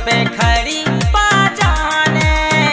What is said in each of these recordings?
पे खड़ी पा जाने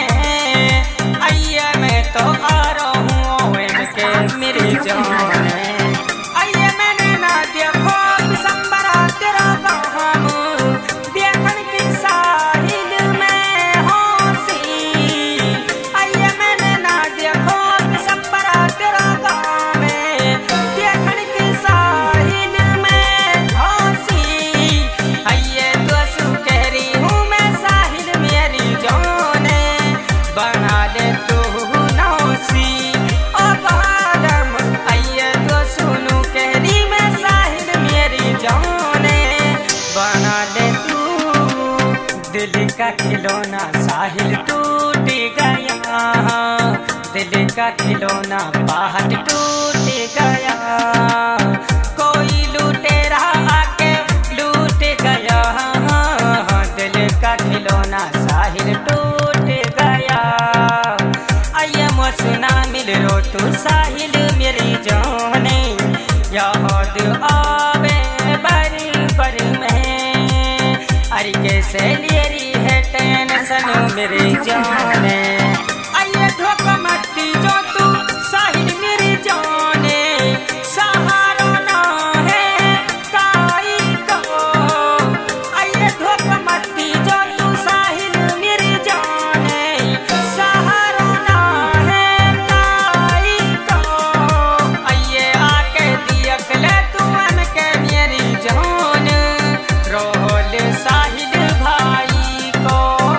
आइए मैं तो आ रहा हूँ इनके मेरी जाने आइए मैंने ना देखो दिसंबर तेरा काम देखन की साहिल में हौसी आइए मैंने ना देखो दिसंबर तेरा काम देखन की साहिल में हौसी आइए दोस्त कह रही हूँ मैं साहिल मेरी जाने बना दे तू नौसी ओ बालम आइए तो सुनू कह रही मैं साहिल मेरी जाने बना दे तू दिल का खिलौना साहिल टूट गया दिल का खिलौना बाहर टूट गया कोई लुटेरा आके लूट गया दिल का खिलौना साहिल टूट गया आइए सुना मिल रो तू साहिल मेरी जाने याद आवे बरी बरी में अरे कैसे ले रही है टेंशन मेरी जाने आइए धोखा मत दीजो तू साहिल मेरी जाने सहारा ना है काई को आइए धोखा मत दीजो तू साहिल मेरी जाने सहारा ना है काई को आइए आके दियक ले तू हमके मेरी जान रोल साहिल भाई को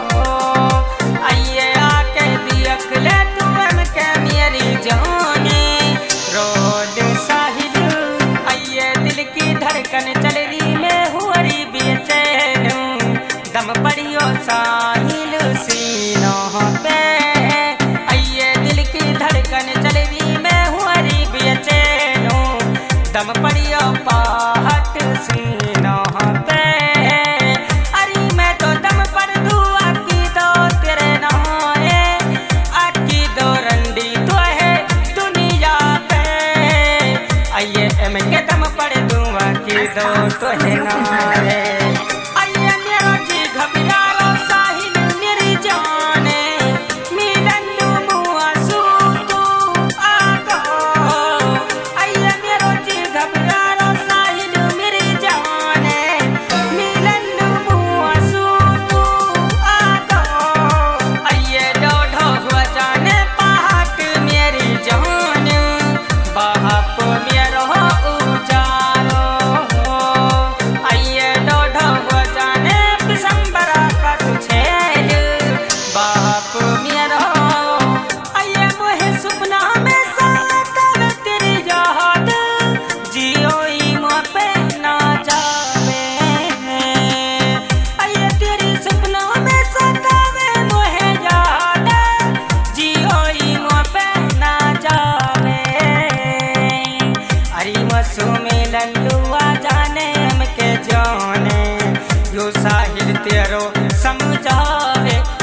आइए आके दियक ले तू हमके मेरी जान रोल साहिल आइए दिल की धड़कन चल रही मैं हुरी बेचैन दम पड़ियो साहिल सीनों पे आइए दिल की धड़कन चल रही मैं हुरी बेचैन दम पड़ियो पाहट सीनों पे अरे मैं तो दम पड़ दूँ आकी दो तेरे नाए आकी दो रंडी तो है दुनिया पे आइए एम के दम पड़ दूँ आकी दो तो है नाए आइए मेरा जी घबराओ साहिल मेरी जाने मिलन मुआ सू तू आगो आइए मेरा जी घबराओ साहिल मेरी जाने मिलन मुआ सू तू आगो आइए डोढ़ो हुआ जाने पहाट मेरी जान बाप मेरो उजारो आइए डोढ़ो हुआ जाने दिसंबर का तुझेल बाप मेरो आइए मोहे सपना में सातव तेरी याद जियो ई मुँह पे ना जावे आइए तेरी सपना में सतावे मोहे याद जियो ई मुँह पे ना जावे अरे मसू मिलन लुआ जाने हमके जाने यो साहिल तेरो समझावे